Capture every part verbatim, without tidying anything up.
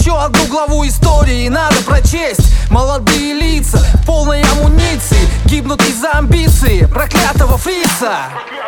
Еще одну главу истории надо прочесть. Молодые лица в полной амуниции гибнут из-за амбиции проклятого фрица.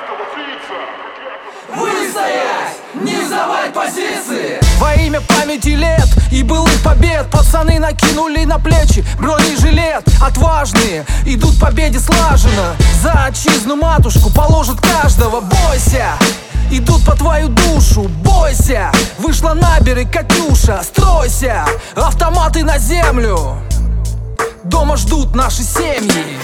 Выстоять, не сдавать позиции. Во имя памяти лет и былых побед пацаны накинули на плечи бронежилет. Отважные идут к победе слаженно. За отчизну матушку положат каждого. Бойся, идут по твою душу, бойся. Вышла на берег Катюша, стройся. Автоматы на землю, дома ждут наши семьи.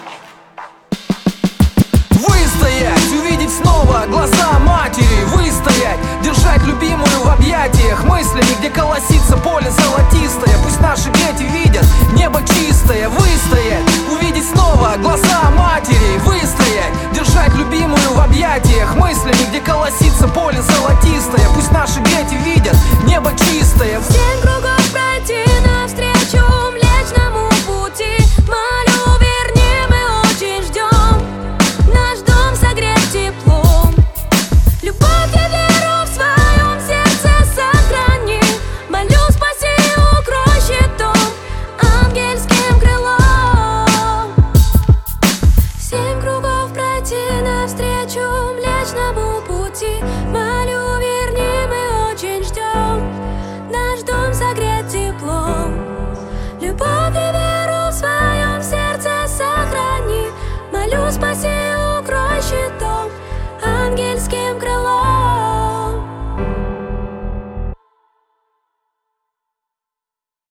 Выстоять, увидеть снова глаза матери. Выстоять, держать любимую в объятиях мыслями, где колосится поле золотистое. Пусть наши дети видят небо чистое. Выстоять, увидеть снова глаза матери. Выстоять, держать любимую в объятиях мыслями, где колосится поле золотистое. Пусть наши дети видят небо чистое. Семь кругов пройти навстречу Млечному пути. Молю, верни, мы очень ждем. Наш дом согреть теплом. Любовь и веру в своем сердце сохрани. Молю, спаси и укрой щитом, ангельским крылом. Семь кругов пройти навстречу Млечному пути. Молю, верни, мы очень ждем. Наш дом согреть теплом. Любовь и веру в своем сердце сохрани. Молю, спаси